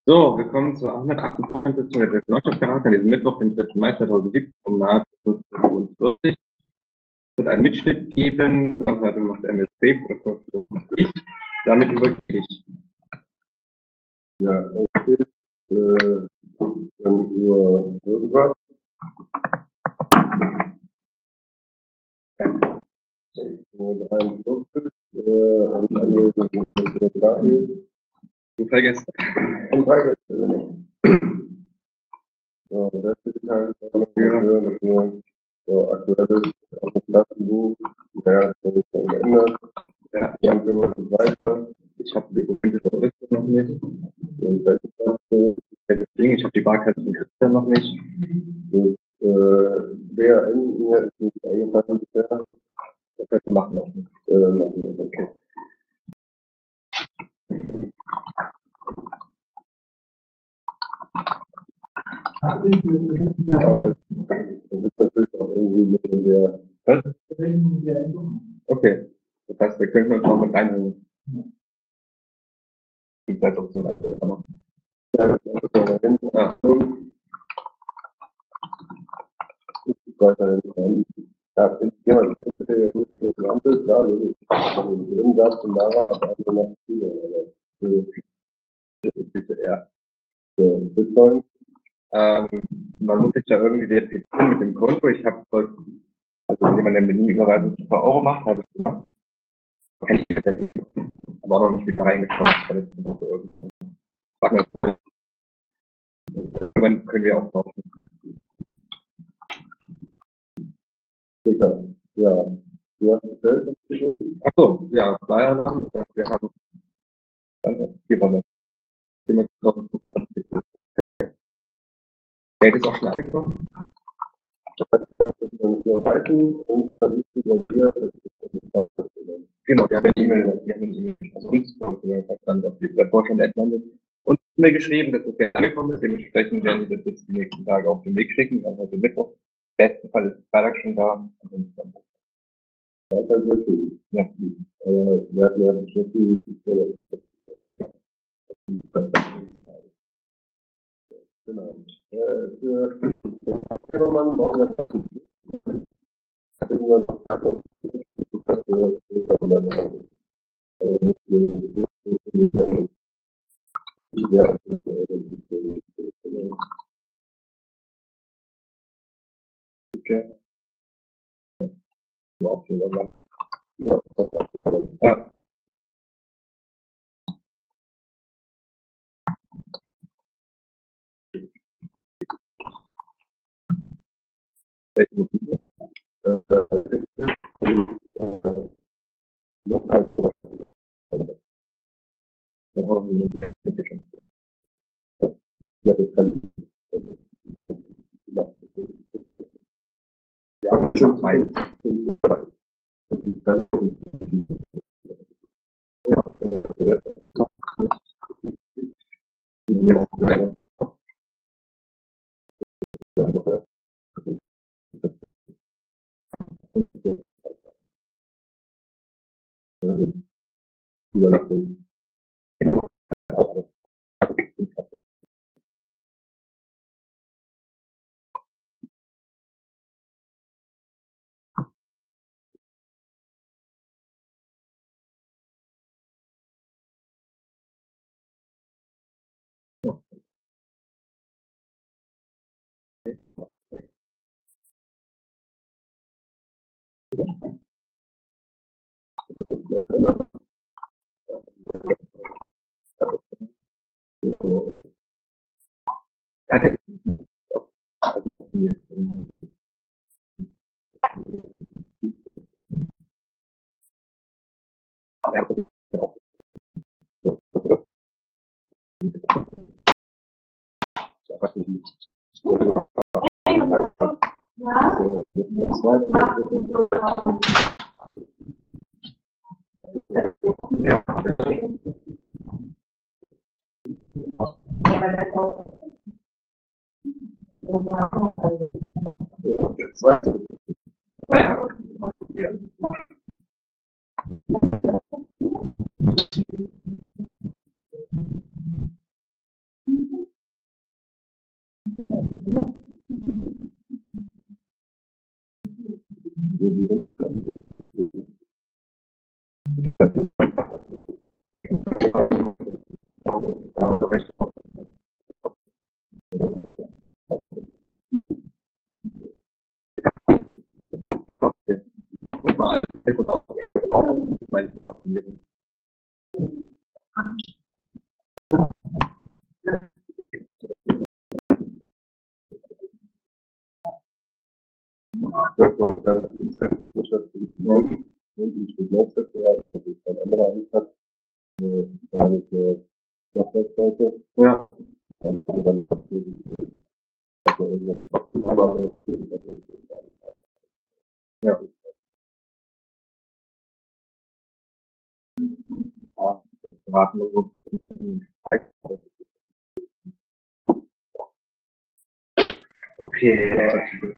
So, willkommen zur 158. Sitzung der Wirtschaftsberater, diesen Mittwoch, den 3. Mai 2017, um nahe 15:45 Uhr. Es wird einen Mitschnitt geben, also macht MSC, ich, damit übergehe ich. Ja, okay. Dann irgendwas. Du vergisst. So, das ist halt so aktuelles auf dem Klassenbuch. Ja, das ist dann geändert. Ja, Dann können wir weiter. ich habe die Dokumente von Christian noch nicht. Und das ist dann so. Ich habe die Barkarte von Christian noch nicht. Das BRN hier ist nicht eingefallen bisher. Das machen wir auch nicht. Okay. Ja, das ist natürlich auch irgendwie mit der. Okay, das heißt, wir können uns auch mit reinholen. Die Zeitoption. Ja, das ist weiterhin ja, insgesamt ist der gesamte, klar, drin gab es und da war aber noch viele, Ja. Bitcoin. Man muss sich da irgendwie verifizieren mit dem Konto. Ich habe, also jemand, der mir nie Überweisung zu Euro macht, habe ich gemacht. Kenn ich das nicht. Aber auch noch nicht wieder reingeschaut. Irgendwann können wir auch kaufen. Sicher. Ja. Du hast bestellt? Achso, ja, Flyer machen. Wir haben dann hier war das. Geld ist auch schon angekommen. Genau, wir haben eine E-Mail, also uns, dann auf die Vorstand entlandet und mir geschrieben, dass es Geld angekommen ist. Dementsprechend werden wir das jetzt die nächsten Tage auf den Weg schicken. Also heute Mittwoch. Im besten Fall ist Freitag schon da. Ja. Wir hatten ja beschäftigt, genau. Für Roman brauchen wir Ja. Ja, schon zwei. Ja. Ja. Warten wir so. Okay.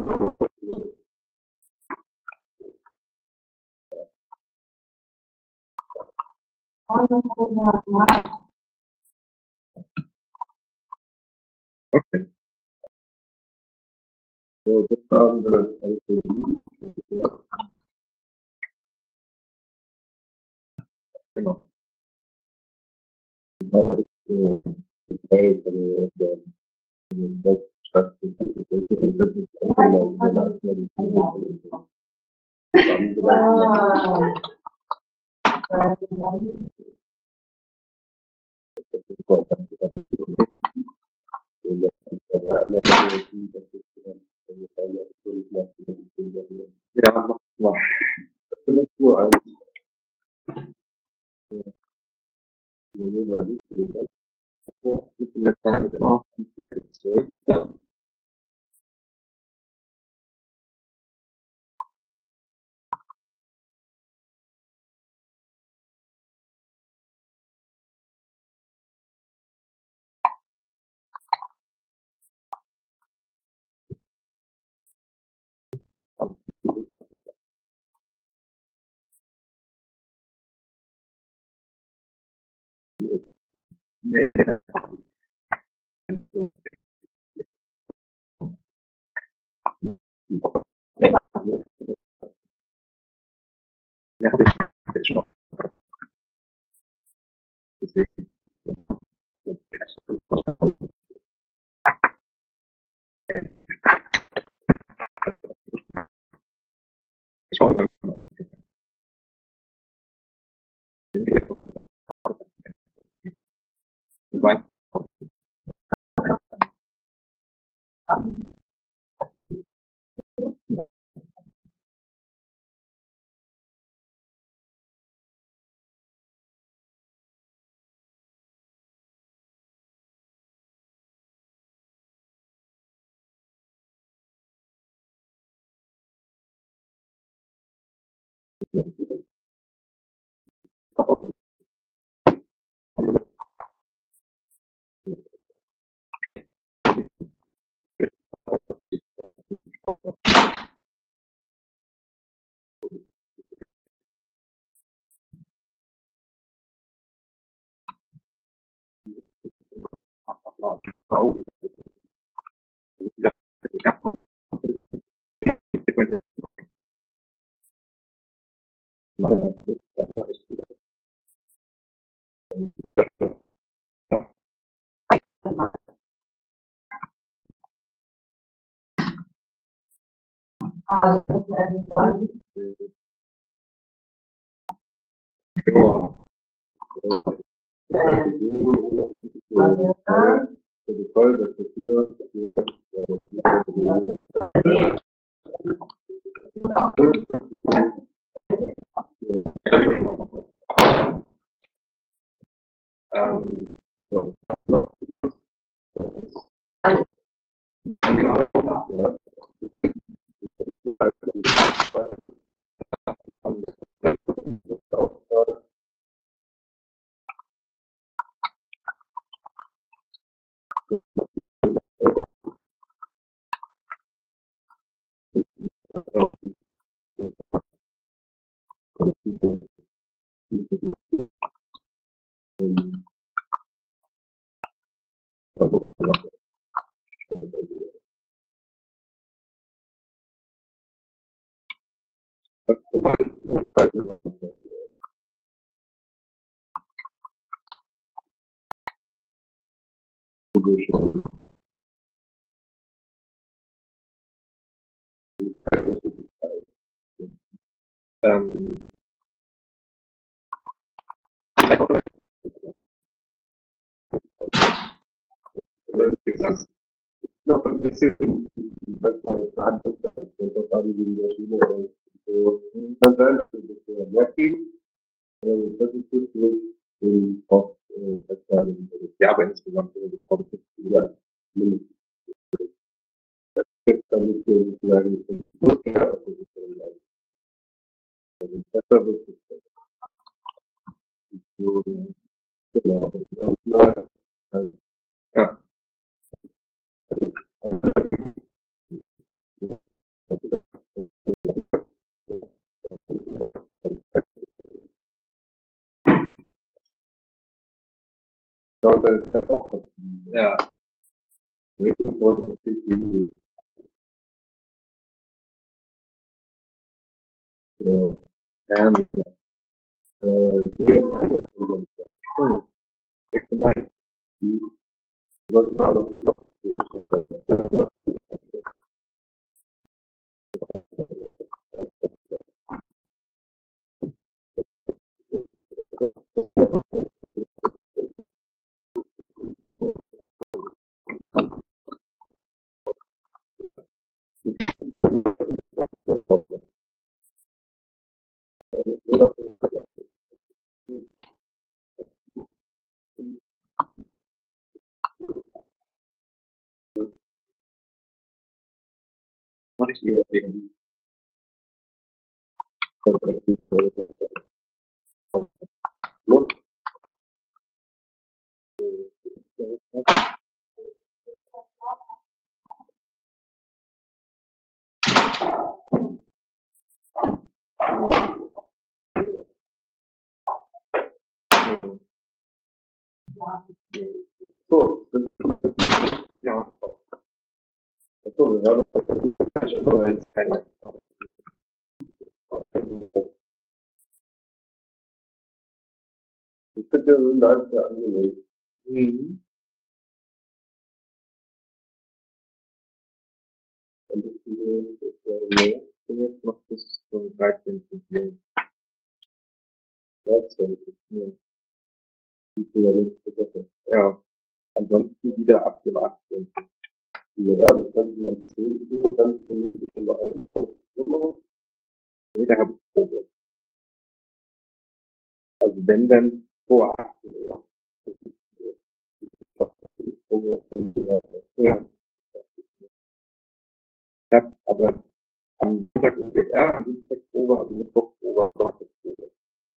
Okay. So, das haben wir. Genau. Ja, mach mal. Ja. Nee. Ja, hab ich schon. Deswegen. Ich schaue mal. Wein. Noch ein bisschen, was man sagt, das haben die in der Schule so, kann sein, dass es das mehr gibt. Das ist gut, den Kopf, ja, aber insgesamt, das Kopf ist ja mindestens. Das gibt dann nicht sozusagen, besser wird es. Genau. Ja. Ja. Mach ich eher wegen. So, ja. So, wir haben jetzt keine. Ich finde ja so leicht sehr angenehm. Und ich bin jetzt noch bis zum 13. Juni. 13. Juni. Ja. Ansonsten wieder ab dem 18. Ja, das könnte man sehen. Dann finde ich immer einen Nummer. Nee, da habe ich Probe. Also wenn dann vor 18 Uhr. Ja. Ich habe aber am Montag UPR, am Dienstag Probe, am Mittwoch Probe, am Donnerstag Probe.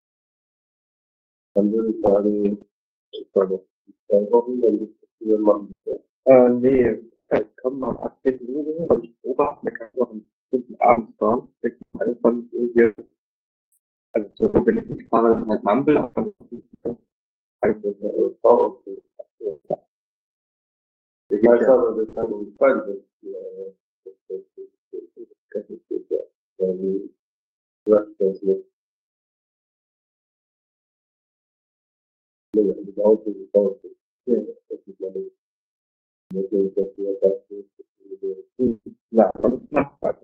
Dann würde ich sagen, ich sage, 2 Wochen, dann ist das wieder machen. Nee, ich komme am 18. Juni, weil ich Probe habe, dann kann ich noch einen bestimmten Abend fahren. 21 Uhr hier. Also so bin ich nicht fahre, dann halt Mampel, aber also ich weiß aber, das kann uns beide das nicht. Ja, das ist Nachtfahrt.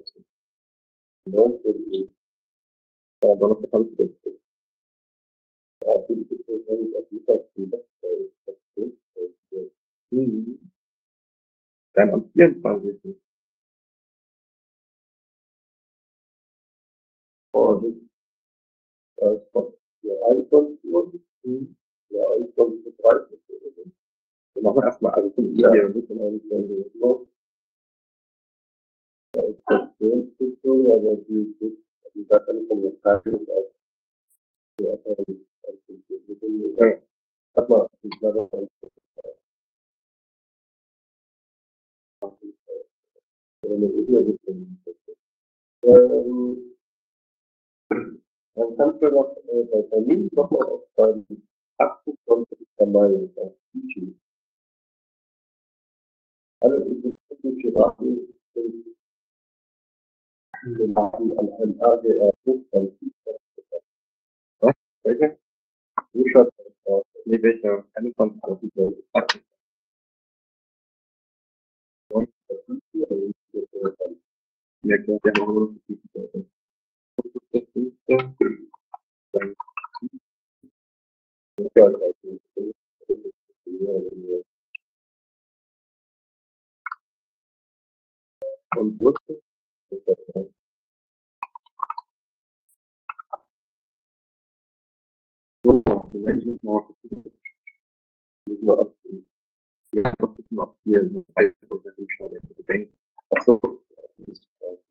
Ja, Donnerstag habe ich das. Ja, für die Beziehung auf Mittagsschule. Dann am 24. Oh, das kommt ja 21 Uhr. Ja, 21:30 Uhr. Wir machen erstmal alles von ihr. Wir müssen eigentlich so. Da ist das Station, aber die sagt dann von der Zeit und auch warte mal, ich glaube, dann kannst du noch bei Termin nochmal aufschreiben, 28. Mai auf YouTube. Alle Was? Welche? Nee, welcher? Keine von ja, klar, der Euro. Und Wurzel. So, vielleicht müssen wir auch ja, das ist noch hier so 30% Umschlag, also denken. Achso, das ist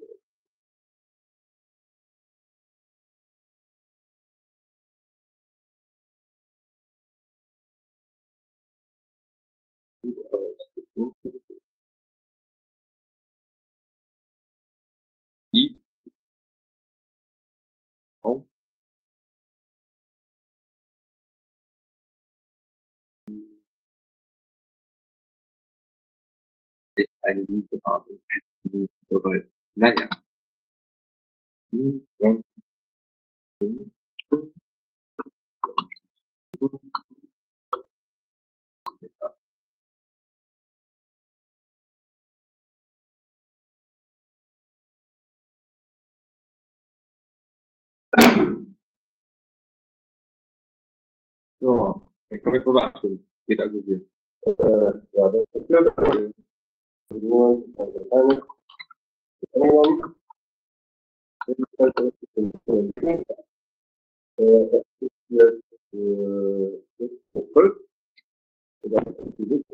I, auch, ist eine gute Art und Weise. Naja. Ja. So, dann können wir drüber abstimmen. Geht also hier. Ja, das ist ja nur eine Änderung. Das ist jetzt 12.